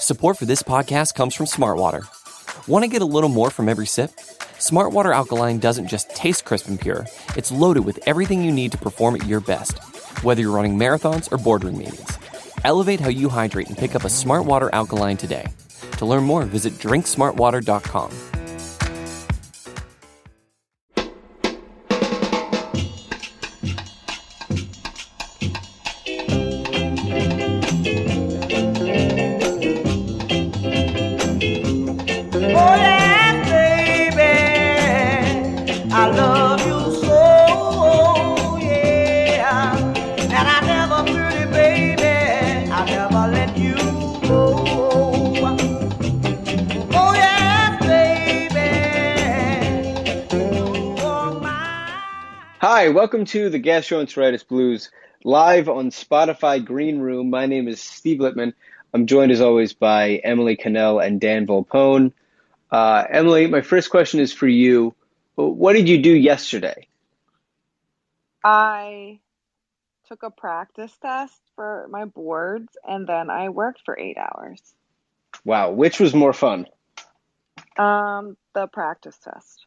Support for this podcast comes from Smartwater. Want to get a little more from every sip? Smartwater Alkaline doesn't just taste crisp and pure, it's loaded with everything you need to perform at your best, whether you're running marathons or boardroom meetings. Elevate how you hydrate and pick up a Smartwater Alkaline today. To learn more, visit drinksmartwater.com. Hi, welcome to the Gastroenteritis Blues, live on Spotify Green Room. My name is Steve Littman. I'm joined as always by Emily Cannell and Dan Volpone. Emily, my first question is for you. What did you do yesterday? I took a practice test for my boards, and then I worked for 8 hours. Wow, which was more fun? The practice test.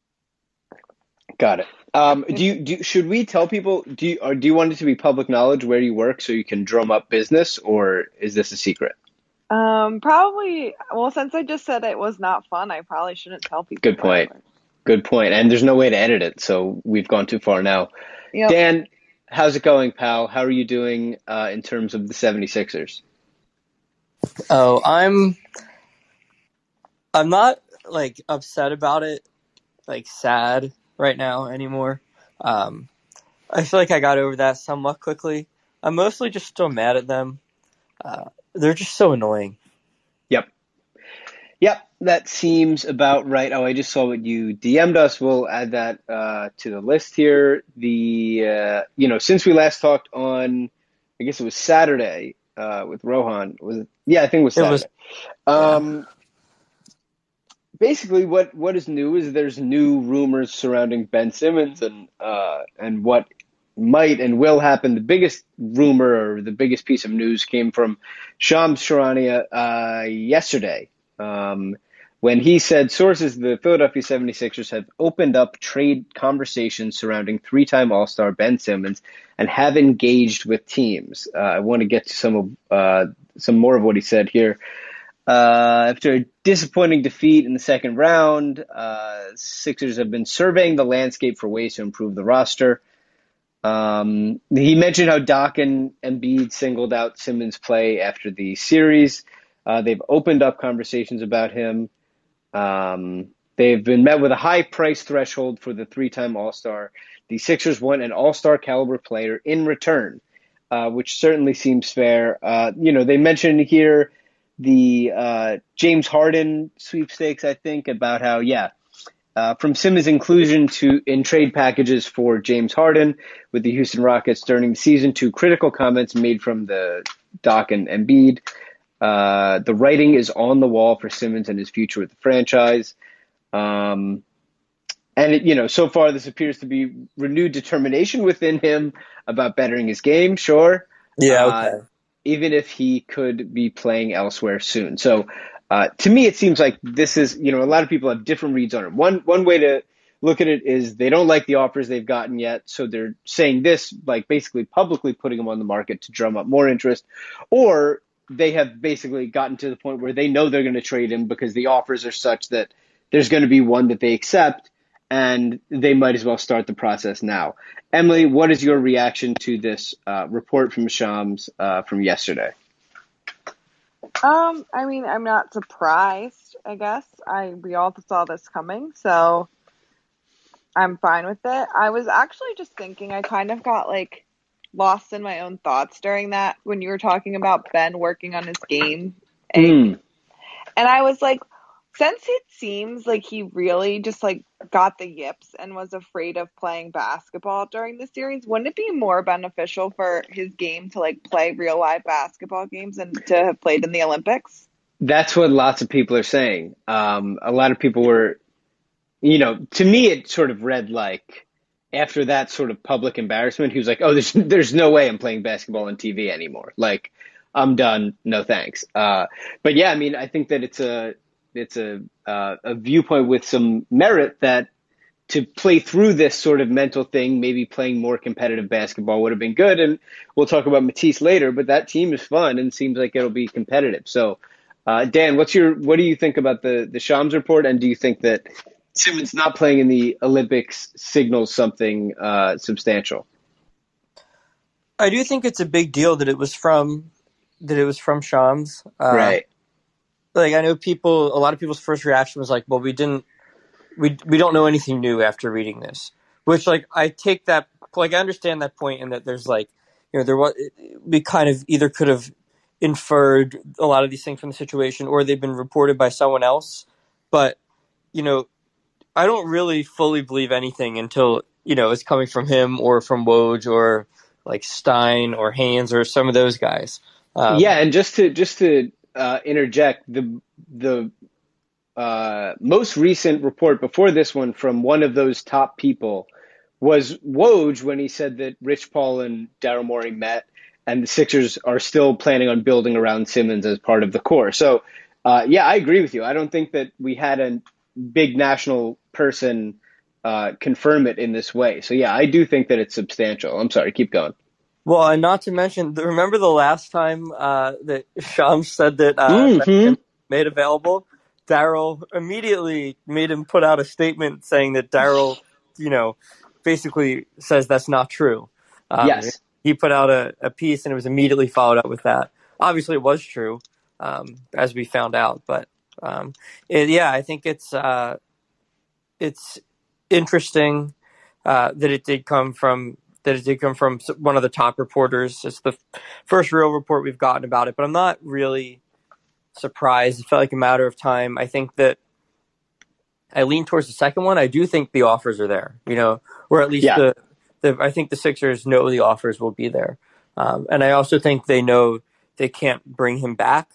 Got it. Should we tell people, do you want it to be public knowledge where you work so you can drum up business, or is this a secret? Probably, well, since I just said it was not fun, I probably shouldn't tell people. Good point. Good point. And there's no way to edit it, so we've gone too far now. Yep. Dan, how's it going, pal? How are you doing in terms of the 76ers? Oh, I'm not like upset about it, like sad right now anymore. I feel like I got over that somewhat quickly. I'm mostly just still mad at them. They're just so annoying. Yep, that seems about right. Oh, I just saw what you DM'd us. We'll add that to the list here. Since we last talked on, I guess it was Saturday with Rohan. Was it? Yeah, I think it was Saturday. Basically, what is new is there's new rumors surrounding Ben Simmons and what might and will happen. The biggest rumor or the biggest piece of news came from Shams Charania yesterday when he said sources the Philadelphia 76ers have opened up trade conversations surrounding three-time All-Star Ben Simmons and have engaged with teams. I want to get to some more of what he said here. After a disappointing defeat in the second round, Sixers have been surveying the landscape for ways to improve the roster. He mentioned how Doc and Embiid singled out Simmons' play after the series. They've opened up conversations about him. They've been met with a high price threshold for the three-time All-Star. The Sixers want an All-Star caliber player in return, which certainly seems fair. They mentioned here the James Harden sweepstakes, I think, about how, from Simmons' inclusion in trade packages for James Harden with the Houston Rockets during the season to critical comments made from the Doc and Embiid. The writing is on the wall for Simmons and his future with the franchise. So far this appears to be renewed determination within him about bettering his game, sure. Yeah, okay. Even if he could be playing elsewhere soon. So to me, it seems like this is, a lot of people have different reads on it. One way to look at it is they don't like the offers they've gotten yet. So they're saying this, like basically publicly putting them on the market to drum up more interest. Or they have basically gotten to the point where they know they're going to trade him because the offers are such that there's going to be one that they accept and they might as well start the process now. Emily, what is your reaction to this report from Shams from yesterday? I'm not surprised, I guess. We all saw this coming, so I'm fine with it. I was actually just thinking, I kind of got lost in my own thoughts during that when you were talking about Ben working on his game. And I was like, since it seems like he really just got the yips and was afraid of playing basketball during the series, wouldn't it be more beneficial for his game to play real live basketball games and to have played in the Olympics? That's what lots of people are saying. A lot of people were, to me, it sort of read like after that sort of public embarrassment, he was like, oh, there's no way I'm playing basketball on TV anymore. I'm done. No thanks. But yeah, I mean, I think that it's a viewpoint with some merit that to play through this sort of mental thing, maybe playing more competitive basketball would have been good. And we'll talk about Matisse later, but that team is fun and seems like it'll be competitive. So, Dan, what do you think about the Shams report? And do you think that Simmons not playing in the Olympics signals something substantial? I do think it's a big deal that it was from Shams. Right. Like I know a lot of people's first reaction was like, well, we don't know anything new after reading this, which like I take that, like I understand that point in that there's like, we kind of either could have inferred a lot of these things from the situation or they've been reported by someone else. But, I don't really fully believe anything until, it's coming from him or from Woj or like Stein or Haynes or some of those guys. Yeah. And just to interject, the most recent report before this one from one of those top people was Woj when he said that Rich Paul and Daryl Morey met and the Sixers are still planning on building around Simmons as part of the core. So, yeah, I agree with you. I don't think that we had a big national person confirm it in this way. So, yeah, I do think that it's substantial. I'm sorry, keep going. Well, and not to mention, remember the last time that Shams said that made available? Daryl immediately made him put out a statement saying that Daryl, basically says that's not true. Yes. He put out a piece and it was immediately followed up with that. Obviously, it was true, as we found out. But I think it's interesting that it did come from one of the top reporters. It's the first real report we've gotten about it, but I'm not really surprised. It felt like a matter of time. I think that I lean towards the second one. I do think the offers are there, or at least I think the Sixers know the offers will be there. And I also think they know they can't bring him back.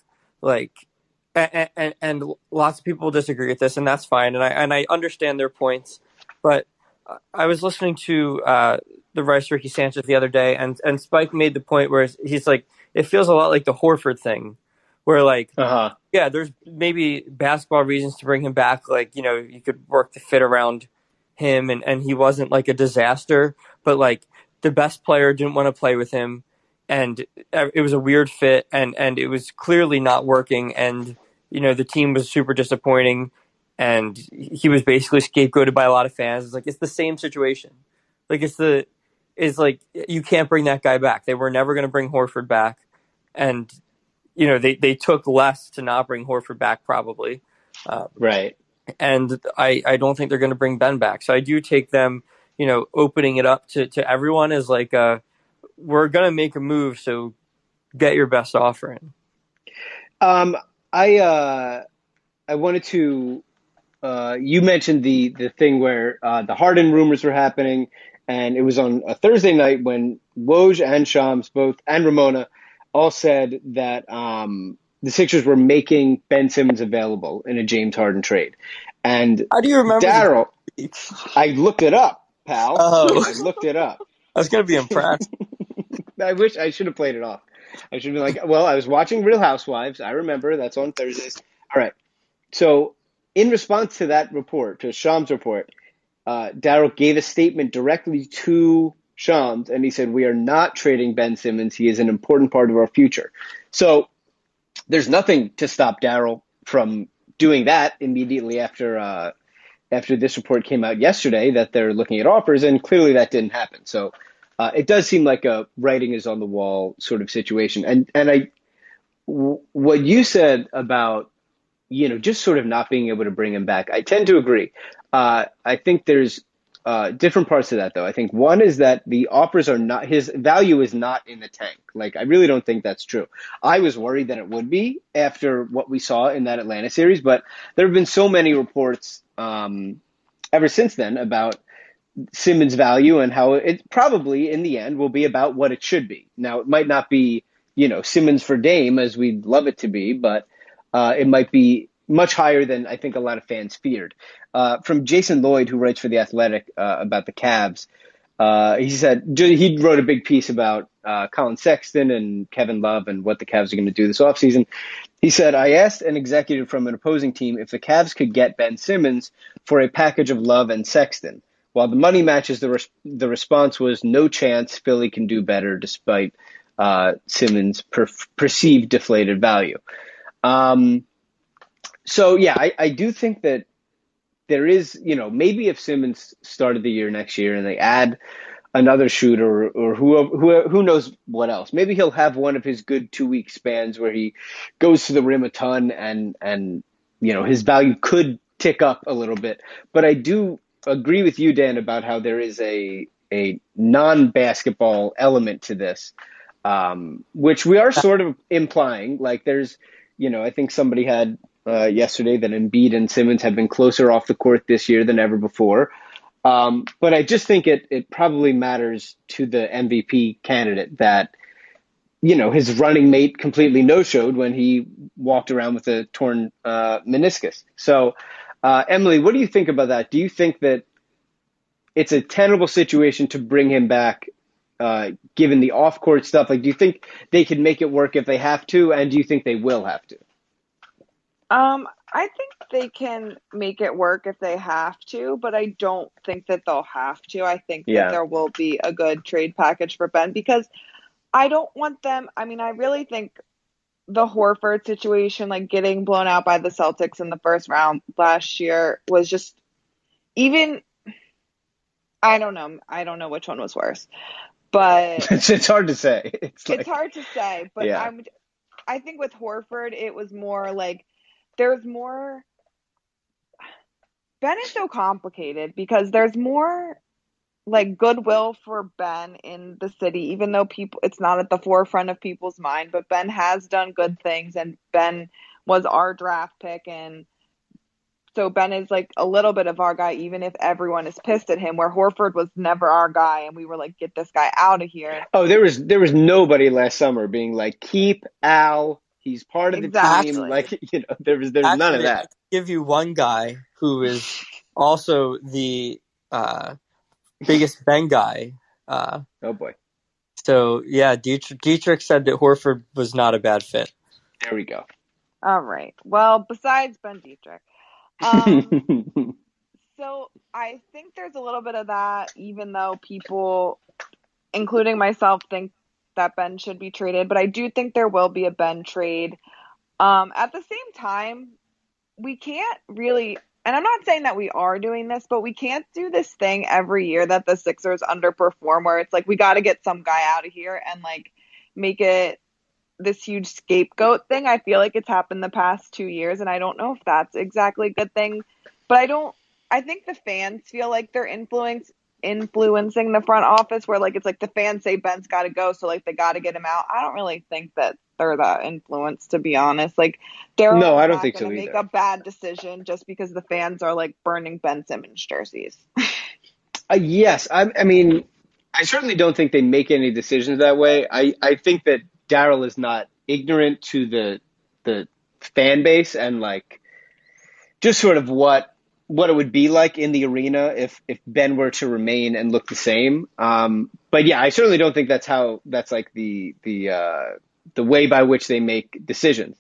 And lots of people disagree with this, and that's fine. And I understand their points, but I was listening to the Rice Ricky Sanchez the other day, and Spike made the point where he's like, it feels a lot like the Horford thing, where there's maybe basketball reasons to bring him back. Like, you could work the fit around him and he wasn't like a disaster, but like the best player didn't want to play with him and it was a weird fit and it was clearly not working. And, the team was super disappointing and he was basically scapegoated by a lot of fans. It's like, it's the same situation. Like it's like, you can't bring that guy back. They were never going to bring Horford back. And, they took less to not bring Horford back probably. Right. And I don't think they're going to bring Ben back. So I do take them, opening it up to everyone as like, we're going to make a move. So get your best offer in. I wanted to, you mentioned the thing where the Harden rumors were happening, and it was on a Thursday night when Woj and Shams both, and Ramona, all said that the Sixers were making Ben Simmons available in a James Harden trade. And how do you remember Daryl? I looked it up, pal. Oh. I looked it up. I was going to be impressed. I wish I should have played it off. I should have been like, well, I was watching Real Housewives. I remember that's on Thursdays. All right. So in response to that report, to Shams' report, Daryl gave a statement directly to Shams, and he said, we are not trading Ben Simmons. He is an important part of our future. So there's nothing to stop Daryl from doing that immediately after this report came out yesterday that they're looking at offers, and clearly that didn't happen. So it does seem like a writing is on the wall sort of situation. And what you said about, just sort of not being able to bring him back, I tend to agree. I think there's different parts to that, though. I think one is that the offers are not, his value is not in the tank. Like, I really don't think that's true. I was worried that it would be after what we saw in that Atlanta series, but there have been so many reports ever since then about Simmons' value and how it probably in the end will be about what it should be. Now, it might not be, Simmons for Dame as we'd love it to be, but it might be much higher than I think a lot of fans feared. From Jason Lloyd, who writes for The Athletic about the Cavs, he said he wrote a big piece about Colin Sexton and Kevin Love and what the Cavs are going to do this offseason. He said, I asked an executive from an opposing team if the Cavs could get Ben Simmons for a package of Love and Sexton. While the money matches, the response was no chance. Philly can do better despite Simmons' perceived deflated value. So, yeah, I do think that there is, maybe if Simmons started the year next year and they add another shooter or who knows what else, maybe he'll have one of his good 2-week spans where he goes to the rim a ton and his value could tick up a little bit. But I do agree with you, Dan, about how there is a non-basketball element to this, which we are sort of implying. Like there's, I think somebody had yesterday that Embiid and Simmons have been closer off the court this year than ever before. But I just think it probably matters to the MVP candidate that, his running mate completely no-showed when he walked around with a torn meniscus. So, Emily, what do you think about that? Do you think that it's a tenable situation to bring him back, given the off-court stuff? Like, do you think they can make it work if they have to, and do you think they will have to? I think they can make it work if they have to, but I don't think that they'll have to. I think that there will be a good trade package for Ben because I don't want them. I mean, I really think the Horford situation, like getting blown out by the Celtics in the first round last year, was just even. I don't know. I don't know which one was worse, but it's hard to say. It's hard to say, but yeah. I think with Horford, it was more like there's more. Ben is so complicated because there's more like goodwill for Ben in the city, even though it's not at the forefront of people's mind, but Ben has done good things and Ben was our draft pick. And so Ben is like a little bit of our guy, even if everyone is pissed at him, where Horford was never our guy. And we were like, get this guy out of here. Oh, there was nobody last summer being like, keep Al. He's part of the team. Like, there's Actually, none of that. I can give you one guy who is also the biggest Ben guy. Oh boy. So yeah, Dietrich said that Horford was not a bad fit. There we go. All right. Well, besides Ben Dietrich. So I think there's a little bit of that, even though people, including myself, think that Ben should be traded, but I do think there will be a Ben trade. At the same time, we can't really, and I'm not saying that we are doing this, but we can't do this thing every year that the Sixers underperform, where it's like we got to get some guy out of here and like make it this huge scapegoat thing. I feel like it's happened the past 2 years, and I don't know if that's exactly a good thing, but I think the fans feel like they're influencing the front office, where like it's like the fans say Ben's got to go, so like they got to get him out. I don't really think that they're that influenced, to be honest. Like they're I don't think so either. Make a bad decision just because the fans are like burning Ben Simmons jerseys. Yes, I mean, I certainly don't think they make any decisions that way. I think that Daryl is not ignorant to the fan base and like just sort of what it would be like in the arena if Ben were to remain and look the same. But yeah, I certainly don't think that's like the way by which they make decisions.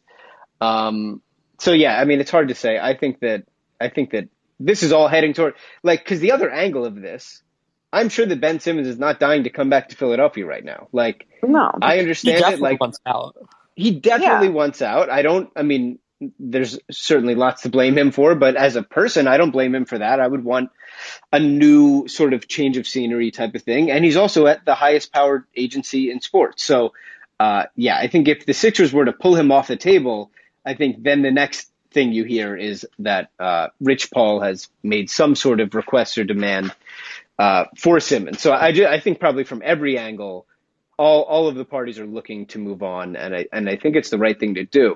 So yeah, I mean, it's hard to say. I think that this is all heading toward like, cause the other angle of this, I'm sure that Ben Simmons is not dying to come back to Philadelphia right now. Like, no, I understand it. Like, wants out. He definitely wants out. There's certainly lots to blame him for, but as a person, I don't blame him for that. I would want a new sort of change of scenery type of thing. And he's also at the highest powered agency in sports. So, yeah, I think if the Sixers were to pull him off the table, I think then the next thing you hear is that Rich Paul has made some sort of request or demand for Simmons. So I think probably from every angle, all of the parties are looking to move on, and I think it's the right thing to do.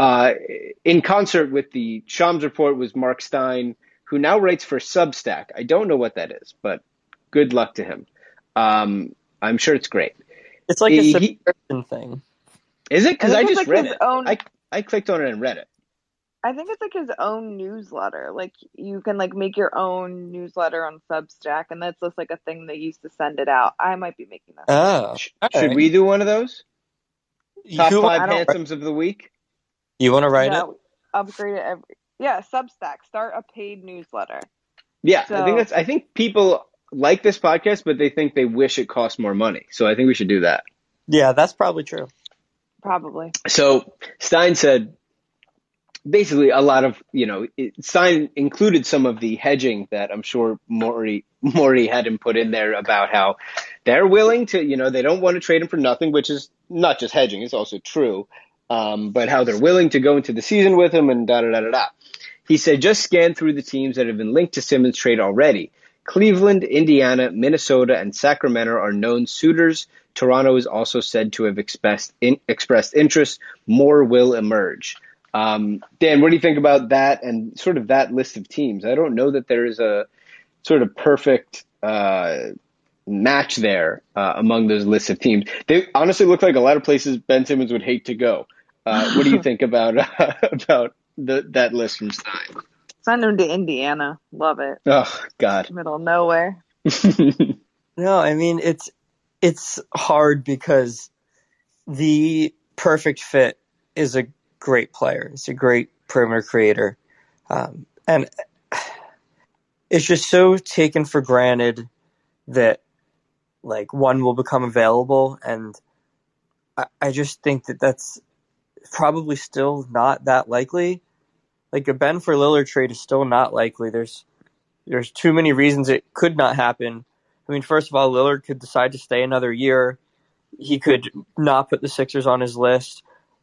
In concert with the Shams report was Mark Stein, who now writes for Substack. I don't know what that is, but good luck to him. I'm sure it's great. It's like a subscription thing. Is it? Because I just like read it. Own... I clicked on it and read it. I think it's like his own newsletter. Like you can like make your own newsletter on Substack, and that's just like a thing they used to send it out. I might be making this up. Oh, all Should right. we do one of those? Top Who five I don't. handsomes of the week? you want to write Yeah, it? upgrade it every. Yeah, Substack. Start a paid newsletter. Yeah, So I think people like this podcast, but they think they wish it cost more money. So I think we should do that. Yeah, that's probably true. probably. So Stein said basically a lot of, Stein included some of the hedging that I'm sure Maury had him put in there about how they're willing to, they don't want to trade him for nothing, which is not just hedging, it's also true. But how they're willing to go into the season with him and da da da da da. He said, just scan through the teams that have been linked to Simmons' trade already. Cleveland, Indiana, Minnesota, and Sacramento are known suitors. Toronto is also said to have expressed interest. More will emerge. Dan, what do you think about that and sort of that list of teams? I don't know that there is a sort of perfect match there among those lists of teams. They honestly look like a lot of places Ben Simmons would hate to go. What do you think about that list from Stein? Send him to Indiana. Love it. Oh God. Middle of nowhere. No, I mean it's hard because the perfect fit is a great player. It's a great perimeter creator, and it's just so taken for granted that like one will become available, and I just think that that's probably still not that likely. Like a Ben for Lillard trade is still not likely. There's too many reasons it could not happen. I mean, first of all, Lillard could decide to stay another year. He could not put the Sixers on his list,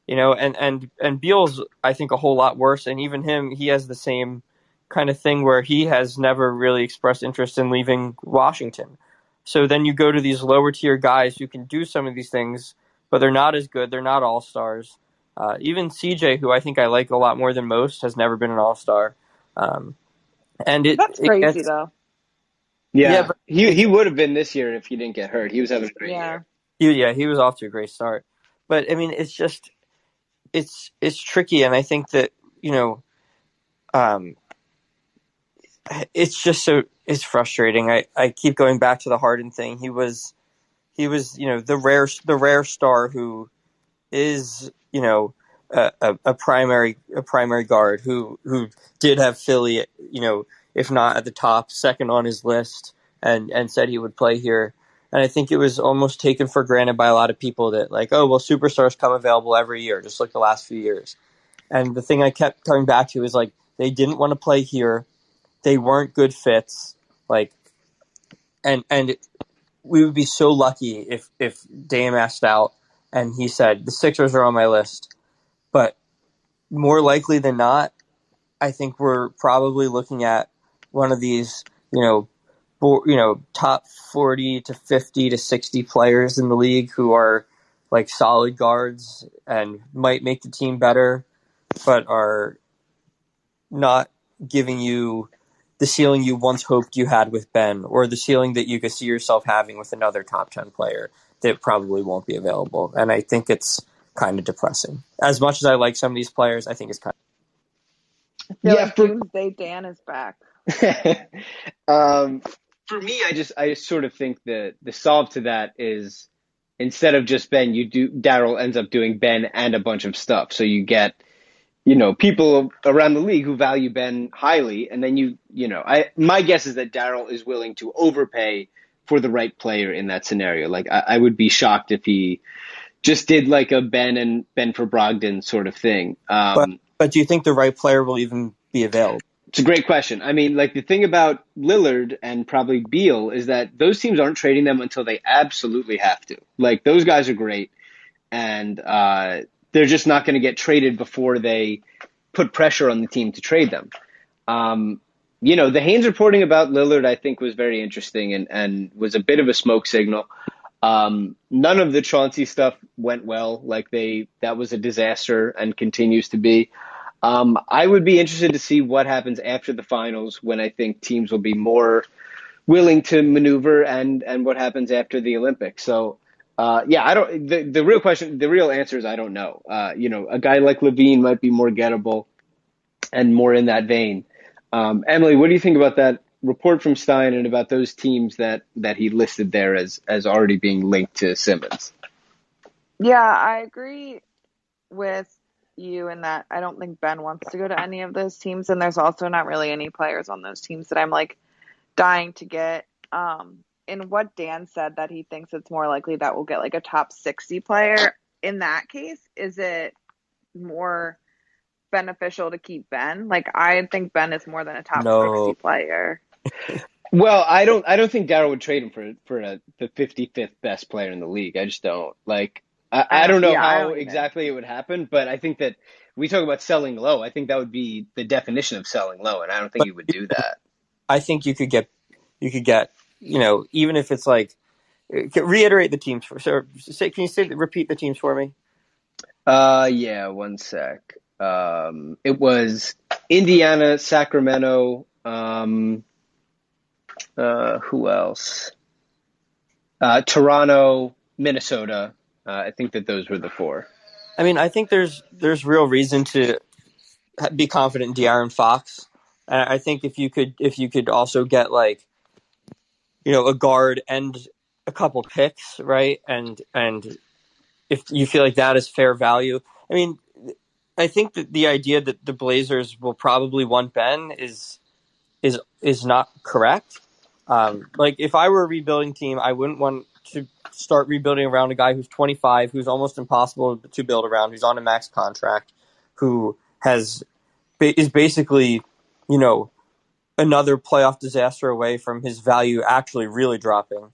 and Beal's, I think, a whole lot worse. And even him, he has the same kind of thing where he has never really expressed interest in leaving Washington. So then you go to these lower tier guys who can do some of these things, but they're not as good. They're not all-stars. Even CJ, who I think I like a lot more than most, has never been an all-star. And That's crazy though. Yeah, but he would have been this year if he didn't get hurt. He was having a great year. he was off to a great start. But I mean, it's just it's tricky, and I think that it's just it's frustrating. I keep going back to the Harden thing. He was the rare star who is a primary guard who did have Philly if not at the top, second on his list, and said he would play here. And I think it was almost taken for granted by a lot of people that like, oh well, superstars come available every year, just like the last few years. And the thing I kept coming back to is like they didn't want to play here. They weren't good fits. Like, and we would be so lucky if Dame asked out and he said the Sixers are on my list. But more likely than not, I think we're probably looking at one of these, top 40 to 50 to 60 players in the league who are like solid guards and might make the team better, but are not giving you the ceiling you once hoped you had with Ben, or the ceiling that you could see yourself having with another top 10 player that probably won't be available. And I think it's kind of depressing. As much as I like some of these players, I think it's kind of... I feel like Doomsday Dan is back. For me, I just sort of think that the solve to that is instead of just Ben, Daryl ends up doing Ben and a bunch of stuff. So you get, people around the league who value Ben highly, and then my guess is that Daryl is willing to overpay for the right player in that scenario. Like I would be shocked if he just did like a Ben and Ben for Brogdon sort of thing. But do you think the right player will even be available? It's a great question. I mean, like the thing about Lillard and probably Beal is that those teams aren't trading them until they absolutely have to. Like those guys are great, and they're just not going to get traded before they put pressure on the team to trade them. The Haynes reporting about Lillard, I think, was very interesting and was a bit of a smoke signal. None of the Chauncey stuff went well. Like that was a disaster and continues to be. I would be interested to see what happens after the finals when I think teams will be more willing to maneuver and what happens after the Olympics. So, the real answer is I don't know. A guy like Levine might be more gettable. and more in that vein. Emily, what do you think about that report from Stein and about those teams that he listed there as already being linked to Simmons? Yeah, I agree with you in that I don't think Ben wants to go to any of those teams, and there's also not really any players on those teams that I'm like dying to get. In what Dan said, that he thinks it's more likely that we'll get like a top 60 player. In that case, is it more beneficial to keep Ben? Like, I think Ben is more than a top 60 No. player. Well, I don't think Darryl would trade him for the 55th best player in the league. I just don't. Like, I don't know Yeah, I how don't either. exactly it would happen, but I think that we talk about selling low. I think that would be the definition of selling low, and I don't think he would do that. I think you could get, even if it's like, reiterate the teams for. So, can you repeat the teams for me? Yeah, one sec. It was Indiana, Sacramento. Who else? Toronto, Minnesota. I think that those were the four. I mean, I think there's real reason to be confident in De'Aaron Fox. And I think if you could also get like, a guard and a couple picks, right? And if you feel like that is fair value, I mean, I think that the idea that the Blazers will probably want Ben is not correct. Like, if I were a rebuilding team, I wouldn't want to start rebuilding around a guy who's 25, who's almost impossible to build around, who's on a max contract, who is basically, another playoff disaster away from his value actually really dropping.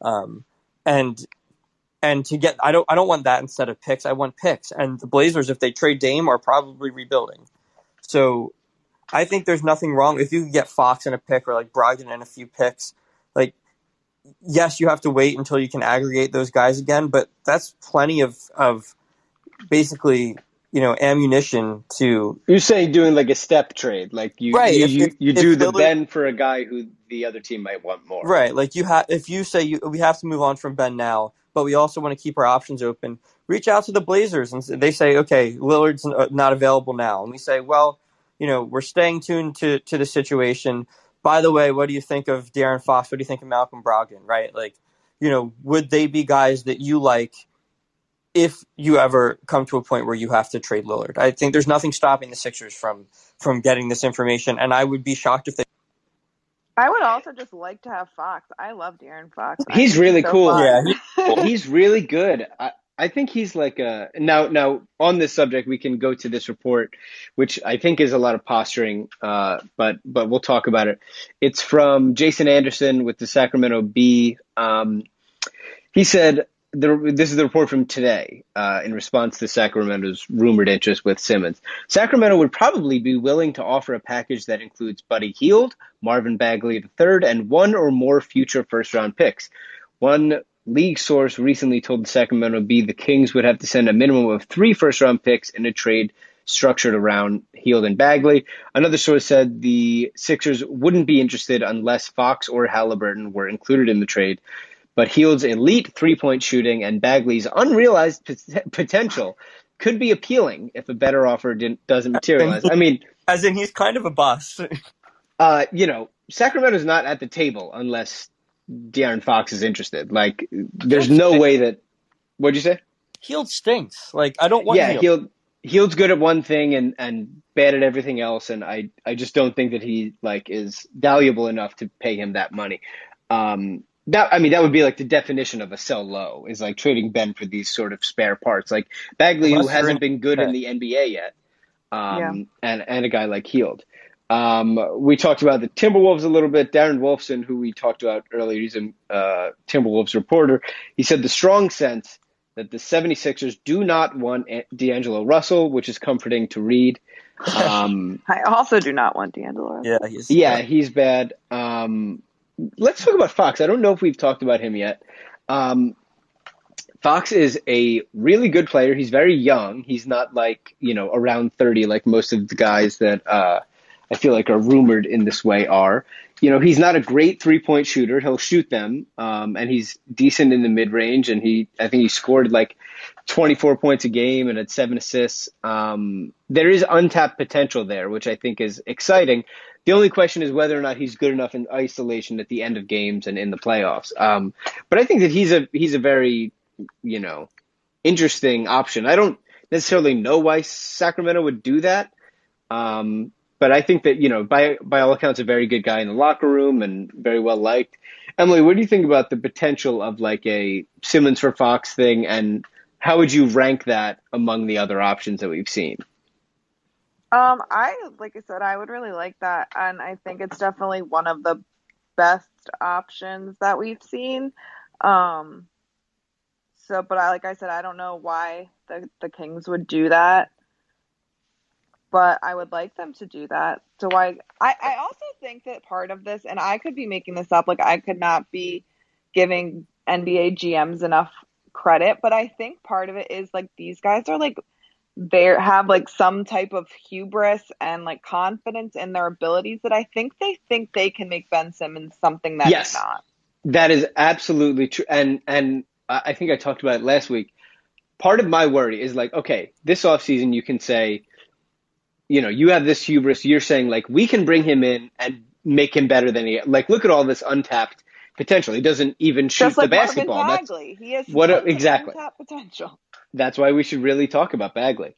And to get, I don't want that instead of picks. I want picks. And the Blazers, if they trade Dame, are probably rebuilding. So I think there's nothing wrong if you can get Fox and a pick, or like Brogdon and a few picks. Like, yes, you have to wait until you can aggregate those guys again, but that's plenty of basically, ammunition to. You're saying doing like a step trade, like you Right. you do the Lillard, Ben for a guy who the other team might want more. Right. Like, if you say we have to move on from Ben now, but we also want to keep our options open, reach out to the Blazers and they say, okay, Lillard's not available now, and we say, well, we're staying tuned to the situation. By the way, what do you think of De'Aaron Fox? What do you think of Malcolm Brogdon? Right? Like, would they be guys that you like if you ever come to a point where you have to trade Lillard? I think there's nothing stopping the Sixers from getting this information, and I would be shocked if they. I would also just like to have Fox. I love De'Aaron Fox. He's really so cool. fun. Yeah, He's really good. I think he's like a now on this subject we can go to this report, which I think is a lot of posturing, but we'll talk about it. It's from Jason Anderson with the Sacramento Bee. He said this is the report from today in response to Sacramento's rumored interest with Simmons. Sacramento would probably be willing to offer a package that includes Buddy Hield, Marvin Bagley III, and one or more future first-round picks. One league source recently told the Sacramento Bee the Kings would have to send a minimum of 3 first-round picks in a trade structured around Hield and Bagley. Another source said the Sixers wouldn't be interested unless Fox or Halliburton were included in the trade. But Hield's elite three-point shooting and Bagley's unrealized potential could be appealing if a better offer doesn't materialize. I mean, as in he's kind of a bust. Sacramento's not at the table unless De'Aaron Fox is interested. Like, there's no way that. What'd you say? Hield stinks. Like, I don't want. Yeah, Hield's good at one thing and bad at everything else, and I just don't think that he is valuable enough to pay him that money. That would be like the definition of a sell low, is like trading Ben for these sort of spare parts, like Bagley, who hasn't been good in the NBA yet, and a guy like Hield. We talked about the Timberwolves a little bit. Darren Wolfson, who we talked about earlier, he's a Timberwolves reporter. He said the strong sense that the 76ers do not want D'Angelo Russell, which is comforting to read. I also do not want D'Angelo Russell. Yeah, he's bad. Let's talk about Fox. I don't know if we've talked about him yet. Fox is a really good player. He's very young. He's not around 30 like most of the guys that I feel like are rumored in this way are, he's not a great 3-point shooter. He'll shoot them, and he's decent in the mid range. And I think he scored like 24 points a game and had 7 assists. There is untapped potential there, which I think is exciting. The only question is whether or not he's good enough in isolation at the end of games and in the playoffs. But I think that he's a very, interesting option. I don't necessarily know why Sacramento would do that. But I think that, by all accounts, a very good guy in the locker room and very well liked. Emily, what do you think about the potential of like a Simmons for Fox thing, and how would you rank that among the other options that we've seen? Like I said, I would really like that, and I think it's definitely one of the best options that we've seen. But like I said, I don't know why the Kings would do that, but I would like them to do that. So I also think that part of this, and I could be making this up, like I could not be giving NBA GMs enough credit, but I think part of it is like these guys are like they have like some type of hubris and like confidence in their abilities that I think they can make Ben Simmons something that he's not. That is absolutely true. And I think I talked about it last week. Part of my worry is like, okay, this offseason you can say, you have this hubris. You're saying like we can bring him in and make him better than he. Like, look at all this untapped potential. He doesn't even shoot just like the basketball. Bagley. He has exactly untapped potential. That's why we should really talk about Bagley.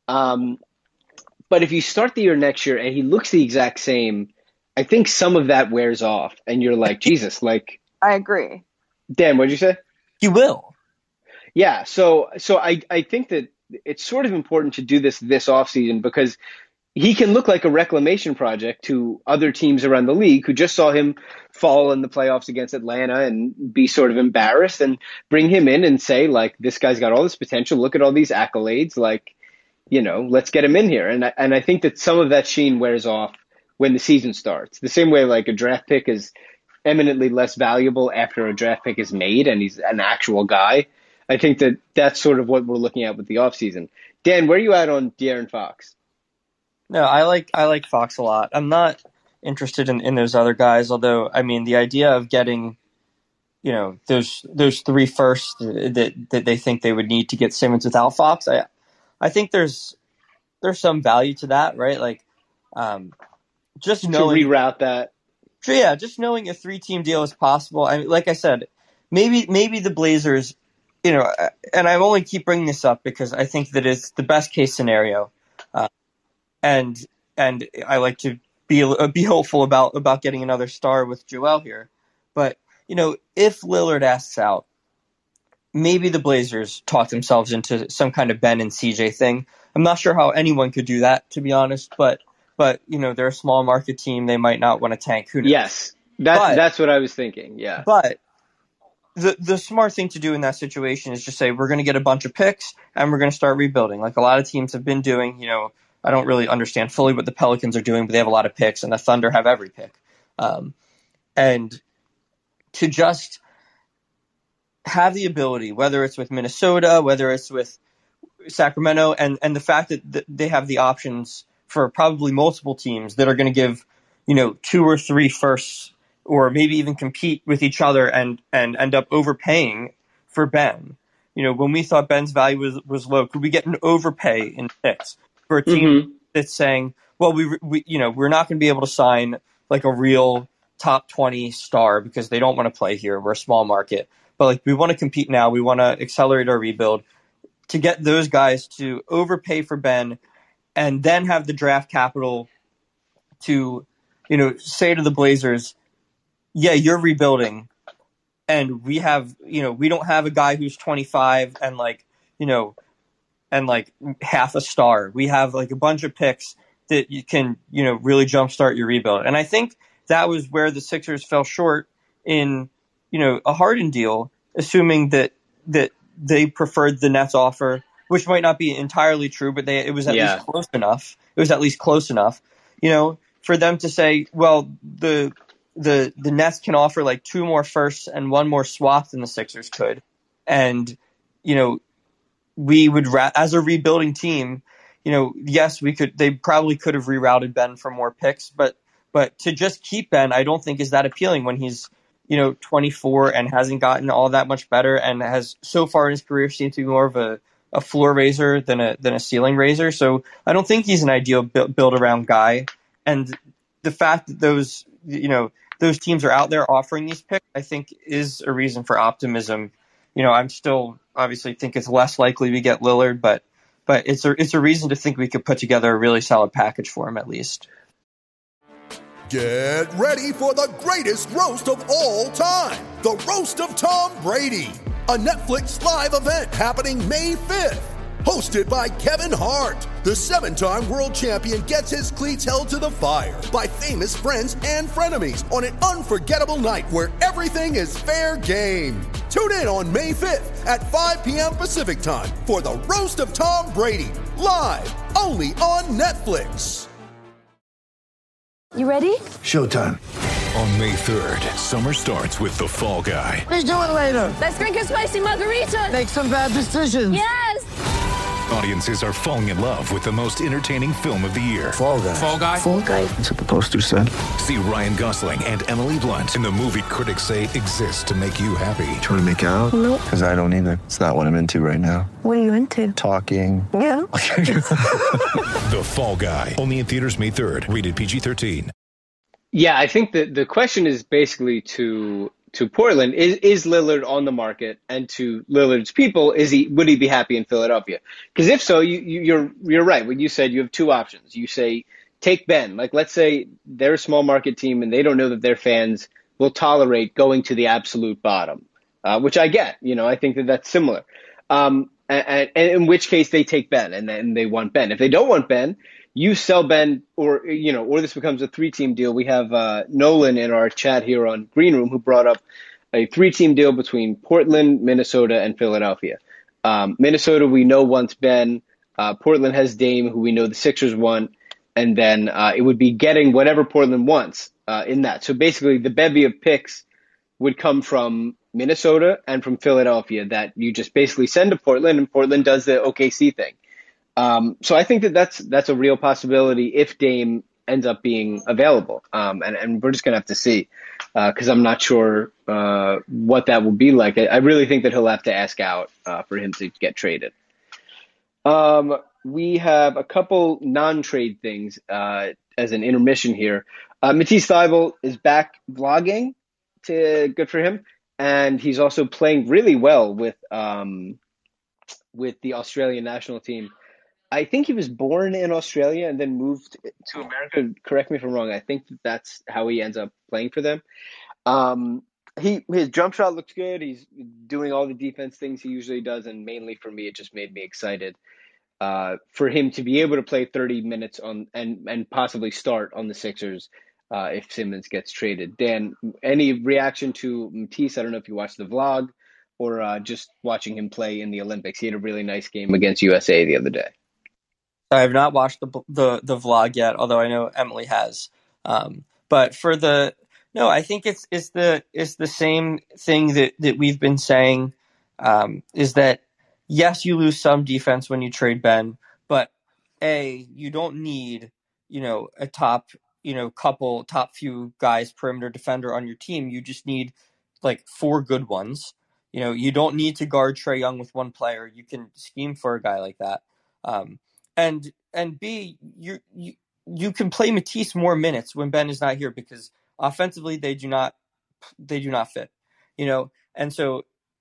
But if you start the year next year and he looks the exact same, I think some of that wears off, and you're like, Jesus, like. I agree. Dan, what'd you say? He will. Yeah. So I think that it's sort of important to do this offseason because he can look like a reclamation project to other teams around the league who just saw him fall in the playoffs against Atlanta and be sort of embarrassed, and bring him in and say, like, this guy's got all this potential. Look at all these accolades. Like, let's get him in here. And I think that some of that sheen wears off when the season starts. The same way like a draft pick is eminently less valuable after a draft pick is made and he's an actual guy. I think that that's sort of what we're looking at with the offseason. Dan, where are you at on De'Aaron Fox? No, I like Fox a lot. I'm not interested in those other guys, although I mean the idea of getting, those 3 firsts that they think they would need to get Simmons without Fox, I think there's some value to that, right? Like, just knowing to reroute that. Yeah, just knowing a 3-team deal is possible. I mean, like I said, maybe the Blazers, and I only keep bringing this up because I think that it's the best case scenario. And I like to be hopeful about getting another star with Joel here. But, if Lillard asks out, maybe the Blazers talk themselves into some kind of Ben and CJ thing. I'm not sure how anyone could do that, to be honest, but they're a small market team. They might not want to tank. Who knows? Yes, that's what I was thinking, yeah. But the smart thing to do in that situation is just say, we're going to get a bunch of picks and we're going to start rebuilding, like a lot of teams have been doing. I don't really understand fully what the Pelicans are doing, but they have a lot of picks, and the Thunder have every pick. And to just have the ability, whether it's with Minnesota, whether it's with Sacramento, and the fact that they have the options for probably multiple teams that are going to give, 2 or 3 firsts, or maybe even compete with each other and end up overpaying for Ben. When we thought Ben's value was low, could we get an overpay in picks for a team that's saying, well, we're not going to be able to sign like a real top 20 star because they don't want to play here. We're a small market, but like we want to compete now. We want to accelerate our rebuild to get those guys to overpay for Ben, and then have the draft capital to, say to the Blazers, yeah, you're rebuilding, and we have, we don't have a guy who's 25 and and half a star. We have like a bunch of picks that you can, really jumpstart your rebuild. And I think that was where the Sixers fell short in, a Harden deal, assuming that they preferred the Nets offer, which might not be entirely true, but it was at least close enough. It was at least close enough, for them to say, well, the Nets can offer like 2 more firsts and 1 more swap than the Sixers could. And, we would, as a rebuilding team, yes, they probably could have rerouted Ben for more picks, but to just keep Ben, I don't think is that appealing when he's, 24 and hasn't gotten all that much better and has so far in his career seemed to be more of a floor raiser than a ceiling raiser. So I don't think he's an ideal build around guy. And the fact that those teams are out there offering these picks, I think is a reason for optimism. I'm still obviously think it's less likely we get Lillard, but it's a reason to think we could put together a really solid package for him at least. Get ready for the greatest roast of all time, the Roast of Tom Brady, a Netflix live event happening May 5th. Hosted by Kevin Hart, the 7-time world champion gets his cleats held to the fire by famous friends and frenemies on an unforgettable night where everything is fair game. Tune in on May 5th at 5 p.m. Pacific time for the Roast of Tom Brady, live only on Netflix. You ready? Showtime. On May 3rd, summer starts with The Fall Guy. Let's do it later. Let's drink a spicy margarita. Make some bad decisions. Yes. Audiences are falling in love with the most entertaining film of the year. Fall Guy. Fall Guy? Fall Guy. That's what the poster said. See Ryan Gosling and Emily Blunt in the movie critics say exists to make you happy. Trying to make it out? Nope. Because I don't either. It's not what I'm into right now. What are you into? Talking. Yeah. The Fall Guy. Only in theaters May 3rd. Rated PG-13. Yeah, I think the question is basically to Portland, is Lillard on the market? And to Lillard's people, would he be happy in Philadelphia? Because if so, you're right. When you said you have two options. You say take Ben. Like, let's say they're a small market team and they don't know that their fans will tolerate going to the absolute bottom, which I get. I think that's similar. And in which case they take Ben and then they want Ben. If they don't want Ben, you sell Ben, or this becomes a 3-team deal. We have Nolan in our chat here on Green Room who brought up a 3-team deal between Portland, Minnesota, and Philadelphia. Minnesota, we know, wants Ben. Portland has Dame, who we know the Sixers want. And then it would be getting whatever Portland wants in that. So basically the bevy of picks would come from Minnesota and from Philadelphia that you just basically send to Portland, and Portland does the OKC thing. So I think that's a real possibility if Dame ends up being available. And we're just going to have to see, because I'm not sure what that will be like. I really think that he'll have to ask out for him to get traded. We have a couple non-trade things as an intermission here. Matisse Thybulle is back vlogging. Good for him. And he's also playing really well with the Australian national team. I think he was born in Australia and then moved to America. Correct me if I'm wrong. I think that's how he ends up playing for them. His jump shot looks good. He's doing all the defense things he usually does, and mainly for me, it just made me excited for him to be able to play 30 minutes on and possibly start on the Sixers if Simmons gets traded. Dan, any reaction to Matisse? I don't know if you watched the vlog or just watching him play in the Olympics. He had a really nice game against USA the other day. I have not watched the vlog yet, although I know Emily has. But I think it's the same thing that we've been saying, is that yes, you lose some defense when you trade Ben, but you don't need a top few guys perimeter defender on your team. You just need like 4 good ones. You don't need to guard Trae Young with one player. You can scheme for a guy like that. And B, you can play Matisse more minutes when Ben is not here, because offensively they do not fit, and so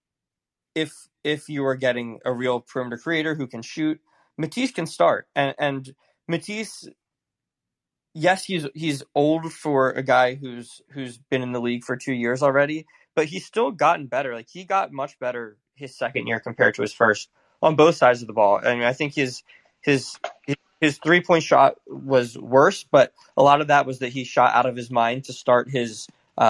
if you are getting a real perimeter creator who can shoot, Matisse can start, and Matisse, yes, he's old for a guy who's been in the league for 2 years already, but he's still gotten better. Like, he got much better his second year compared to his first on both sides of the ball. I mean, I think his 3-point shot was worse, but a lot of that was that he shot out of his mind to start his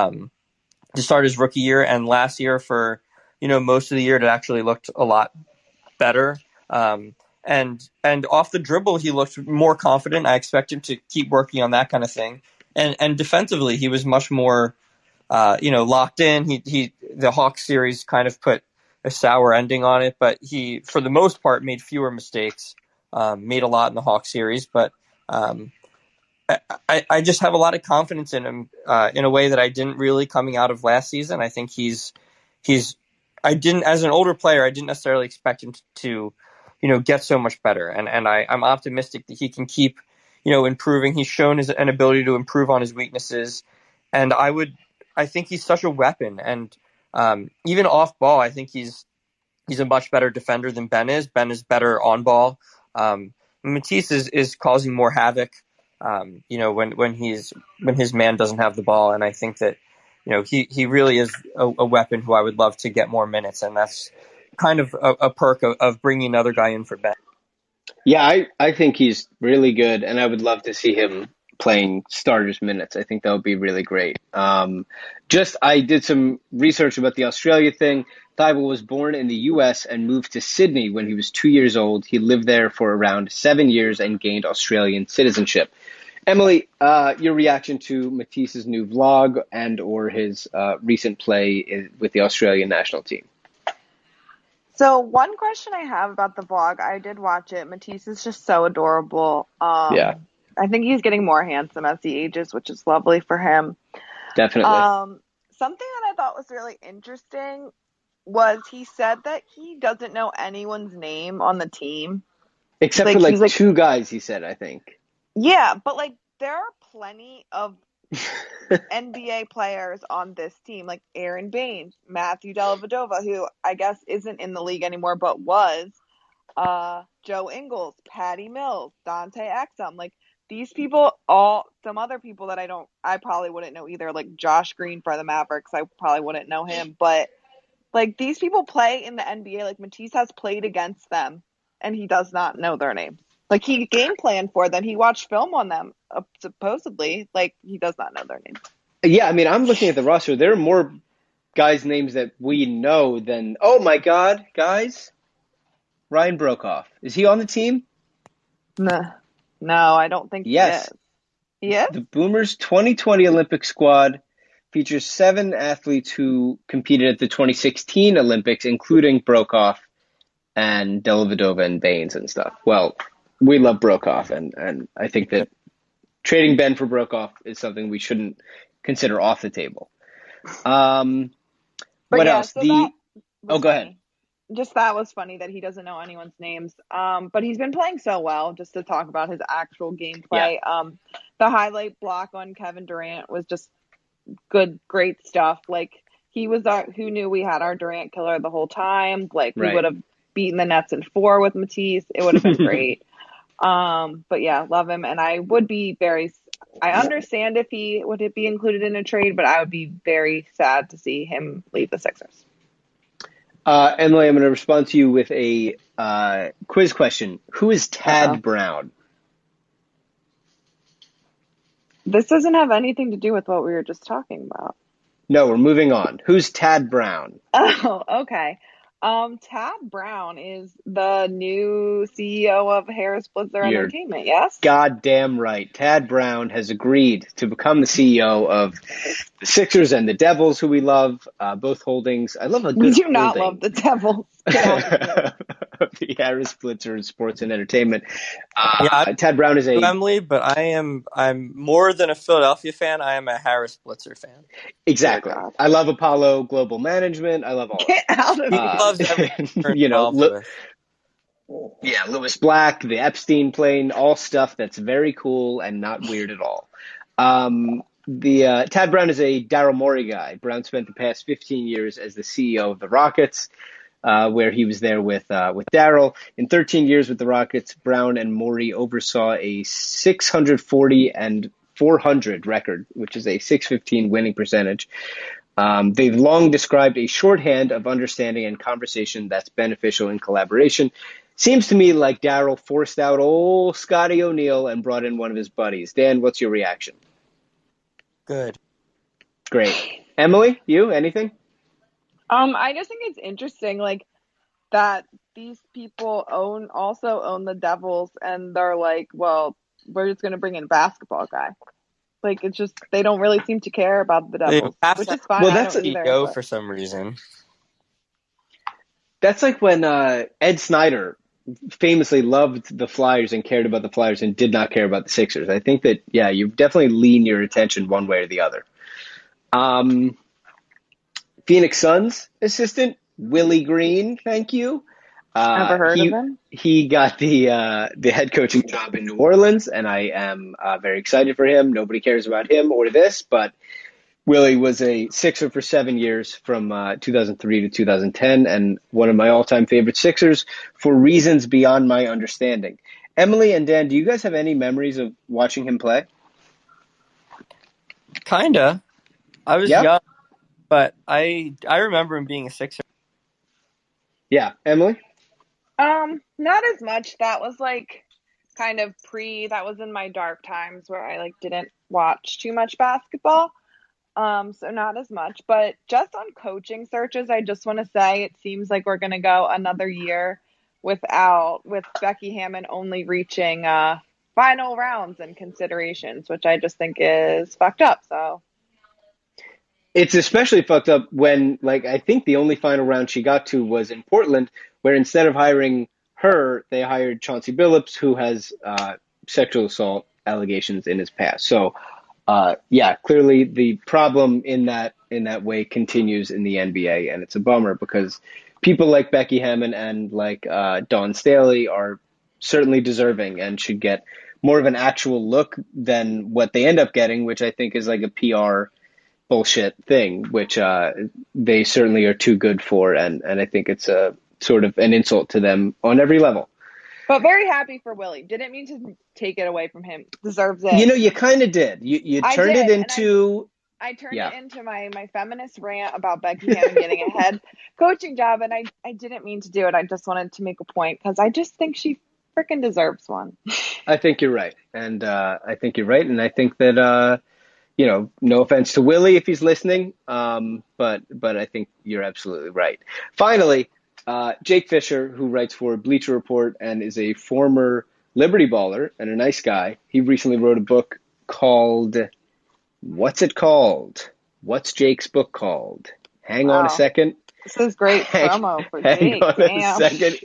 rookie year, and last year for most of the year it actually looked a lot better. And off the dribble he looked more confident. I expect him to keep working on that kind of thing. And defensively he was much more locked in. The Hawks series kind of put a sour ending on it, but he for the most part made fewer mistakes. made a lot in the Hawks series, but I just have a lot of confidence in him in a way that I didn't really coming out of last season. I think as an older player, I didn't necessarily expect him to get so much better. And I'm optimistic that he can keep, improving. He's shown an ability to improve on his weaknesses. And I think he's such a weapon. And even off ball, I think he's a much better defender than Ben is. Ben is better on ball. Matisse is causing more havoc, when his man doesn't have the ball. And I think that, he really is a weapon who I would love to get more minutes. And that's kind of a perk of bringing another guy in for Ben. Yeah, I think he's really good, and I would love to see him playing starters minutes. I think that would be really great. I did some research about the Australia thing. Thybulle was born in the U.S. and moved to Sydney when he was 2 years old. He lived there for around 7 years and gained Australian citizenship. Emily, your reaction to Matisse's new vlog and or his recent play with the Australian national team? So one question I have about the vlog, I did watch it. Matisse is just so adorable. Yeah. I think he's getting more handsome as he ages, which is lovely for him. Definitely. Something that I thought was really interesting was he said that he doesn't know anyone's name on the team. Except for two guys, he said, I think. Yeah, but there are plenty of NBA players on this team, like Aaron Baines, Matthew Dellavedova, who I guess isn't in the league anymore, but was, Joe Ingles, Patty Mills, Dante Exum. These people, some other people that I probably wouldn't know either, like Josh Green for the Mavericks. I probably wouldn't know him, but these people play in the NBA. Matisse has played against them, and he does not know their names. He game planned for them. He watched film on them, supposedly. He does not know their names. Yeah, I mean, I'm looking at the roster. There are more guys' names that we know than, oh my God, guys. Ryan Broekhoff. Is he on the team? No, I don't think he is. He is? The Boomers 2020 Olympic squad features 7 athletes who competed at the 2016 Olympics, including Broekhoff and Dellavedova and Baines and stuff. Well, we love Broekhoff, and I think that trading Ben for Broekhoff is something we shouldn't consider off the table. What else? Go ahead. Just that was funny that he doesn't know anyone's names. But he's been playing so well, just to talk about his actual gameplay. Yeah. The highlight block on Kevin Durant was just great stuff. He was who knew we had our Durant killer the whole time. We would have beaten the Nets in 4 with Matisse. It would have been great. But yeah, love him. And I would be I understand if he would be included in a trade, but I would be very sad to see him leave the Sixers. Emily, I'm going to respond to you with a quiz question. Who is Tad Brown? This doesn't have anything to do with what we were just talking about. No, we're moving on. Who's Tad Brown? Oh, okay. Tad Brown is the new CEO of Harris Blitzer Entertainment, yes? Goddamn right. Tad Brown has agreed to become the CEO of the Sixers and the Devils, who we love, both holdings. I love a good We do not love the Devils. The Harris Blitzer Sports and Entertainment. Tad Brown is Emily, but I'm more than a Philadelphia fan. I am a Harris Blitzer fan. Exactly. I love Apollo Global Management. I love all Get out of here. Lewis Black, the Epstein plane, all stuff that's very cool and not weird at all. Tad Brown is a Daryl Morey guy. Brown spent the past 15 years as the CEO of the Rockets, where he was there with Daryl. In 13 years with the Rockets, Brown and Morey oversaw a 640 and 400 record, which is a 615 winning percentage. They've long described a shorthand of understanding and conversation that's beneficial in collaboration. Seems to me like Daryl forced out old Scotty O'Neal and brought in one of his buddies. Dan, what's your reaction? Good. Great. Emily, you, anything? I just think it's interesting, that these people also own the Devils, and they're like, well, we're just going to bring in a basketball guy. It's just, they don't really seem to care about the Devils, which is fine. Well, that's for some reason. That's like when Ed Snyder famously loved the Flyers and cared about the Flyers and did not care about the Sixers. I think that, yeah, you definitely lean your attention one way or the other. Phoenix Suns assistant, Willie Green, thank you. Never heard of him. He got the head coaching job in New Orleans, and I am very excited for him. Nobody cares about him or this, but Willie was a Sixer for 7 years from 2003 to 2010, and one of my all-time favorite Sixers for reasons beyond my understanding. Emily and Dan, do you guys have any memories of watching him play? Kinda. I was young, but I remember him being a Sixer. Yeah, Emily? Not as much. That was like kind of that was in my dark times where I like didn't watch too much basketball. So not as much, but just on coaching searches, I just want to say it seems like we're going to go another year with Becky Hammon only reaching final rounds and considerations, which I just think is fucked up. So it's especially fucked up when, like, I think the only final round she got to was in Portland, where instead of hiring her, they hired Chauncey Billups, who has sexual assault allegations in his past. So, yeah, clearly the problem in that way continues in the NBA, and it's a bummer because people like Becky Hammon and like Dawn Staley are certainly deserving and should get more of an actual look than what they end up getting, which I think is like a PR bullshit thing, which they certainly are too good for, and I think it's a sort of an insult to them on every level. But very happy for Willie. Didn't mean to take it away from him. Deserves it. You know, you kind of did. You turned it into... I turned it into my feminist rant about Becky Hammon getting a head coaching job, and I didn't mean to do it. I just wanted to make a point because I just think she freaking deserves one. I think you're right. And I think you're right. And I think that, you know, no offense to Willie if he's listening, but I think you're absolutely right. Finally, Jake Fisher, who writes for Bleacher Report and is a former Liberty baller and a nice guy, he recently wrote a book called, what's it called? What's Jake's book called? Hang on a second. This is great promo for Jake. Hang on a second.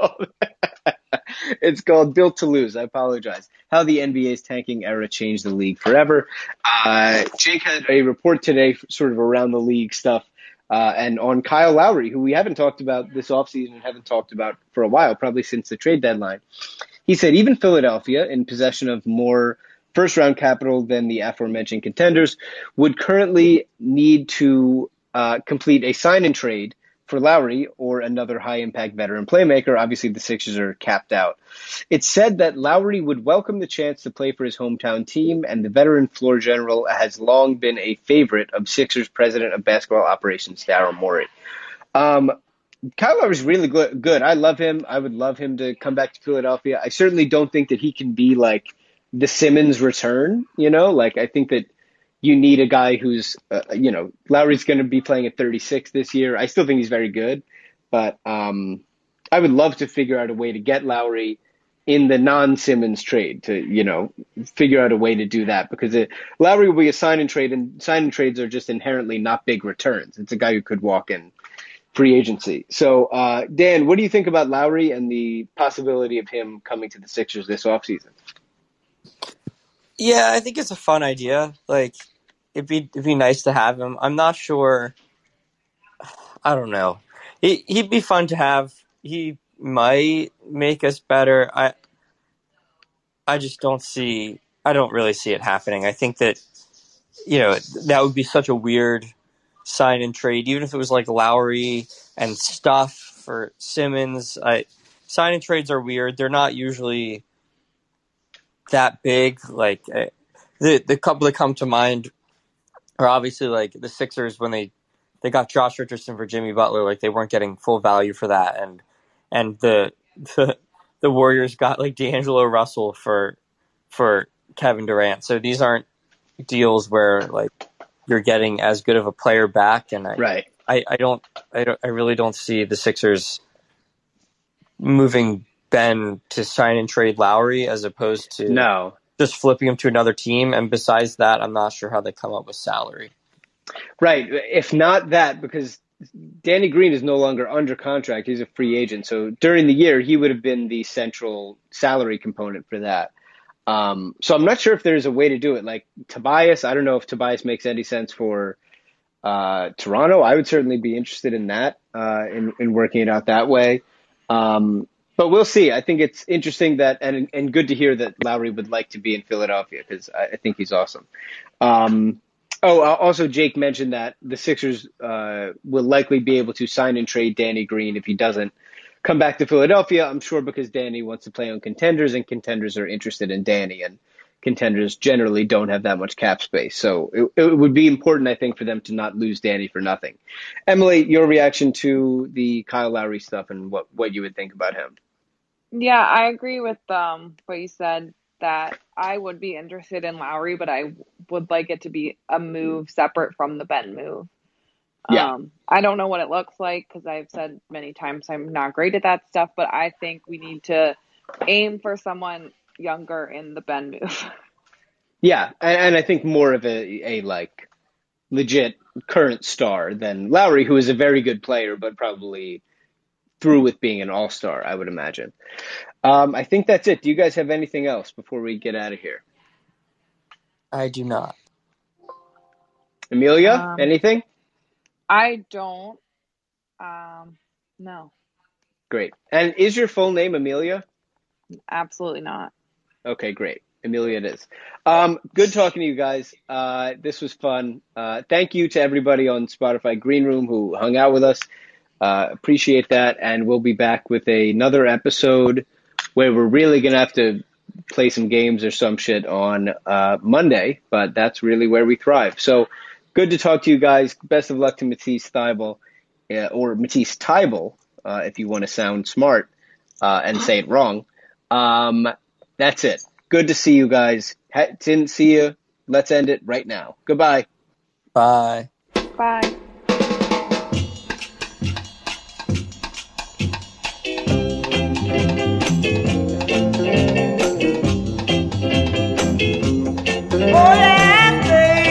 It's called Built to Lose. I apologize. How the NBA's tanking era changed the league forever. Jake had a report today sort of around the league stuff. And on Kyle Lowry, who we haven't talked about this offseason and haven't talked about for a while, probably since the trade deadline. He said even Philadelphia, in possession of more first-round capital than the aforementioned contenders, would currently need to complete a sign-and-trade for Lowry or another high-impact veteran playmaker. Obviously, the Sixers are capped out. It's said that Lowry would welcome the chance to play for his hometown team, and the veteran floor general has long been a favorite of Sixers president of basketball operations, Daryl Morey. Kyle Lowry's really good. I love him. I would love him to come back to Philadelphia. I certainly don't think that he can be like the Simmons return, you know? Like, I think that you need a guy who's, you know, Lowry's going to be playing at 36 this year. I still think he's very good, but I would love to figure out a way to get Lowry in the non-Simmons trade to, you know, figure out a way to do that because Lowry will be a sign and trade, and sign and trades are just inherently not big returns. It's a guy who could walk in free agency. So, Dan, what do you think about Lowry and the possibility of him coming to the Sixers this offseason? Yeah, I think it's a fun idea. Like, it'd be nice to have him. I'm not sure. I don't know. He'd be fun to have. He might make us better. I just don't see. I don't really see it happening. I think that, you know, that would be such a weird sign and trade, even if it was like Lowry and stuff for Simmons. Sign and trades are weird. They're not usually that big. Like the couple that come to mind are obviously like the Sixers when they got Josh Richardson for Jimmy Butler. Like they weren't getting full value for that, and the Warriors got like D'Angelo Russell for Kevin Durant. So these aren't deals where like you're getting as good of a player back. And I really don't see the Sixers moving Ben to sign and trade Lowry as opposed to just flipping him to another team. And besides that, I'm not sure how they come up with salary. Right. If not that, because Danny Green is no longer under contract. He's a free agent. So during the year, he would have been the central salary component for that. So I'm not sure if there's a way to do it. Like Tobias, I don't know if Tobias makes any sense for Toronto. I would certainly be interested in that, in working it out that way. But we'll see. I think it's interesting that, and good to hear that Lowry would like to be in Philadelphia, because I think he's awesome. Also, Jake mentioned that the Sixers will likely be able to sign and trade Danny Green if he doesn't come back to Philadelphia. I'm sure because Danny wants to play on contenders, and contenders are interested in Danny, and contenders generally don't have that much cap space. So it would be important, I think, for them to not lose Danny for nothing. Emily, your reaction to the Kyle Lowry stuff and what you would think about him? Yeah, I agree with what you said, that I would be interested in Lowry, but I would like it to be a move separate from the Ben move. Yeah. I don't know what it looks like, because I've said many times I'm not great at that stuff, but I think we need to aim for someone younger in the Ben move. Yeah, and I think more of a like legit current star than Lowry, who is a very good player, but probably through with being an all-star, I would imagine. I think that's it. Do you guys have anything else before we get out of here? I do not. Amelia, anything? I don't. No, Great. And is your full name Amelia? absolutely not. Okay, great. Amelia it is. Good talking to you guys. This was fun. Thank you to everybody on Spotify Green Room who hung out with us. Appreciate that. And we'll be back with another episode where we're really going to have to play some games or some shit on Monday, but that's really where we thrive. So good to talk to you guys. Best of luck to Matisse Thybulle, or Matisse Thybulle, if you want to sound smart and say it wrong. That's it. Good to see you guys. Didn't see you. Let's end it right now. Goodbye. Bye. Bye. Oh yeah,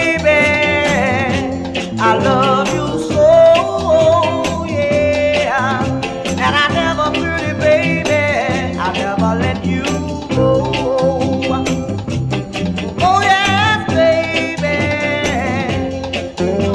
baby, I love you so, yeah. And I never, pretty baby, I never let you go. Oh yeah, baby,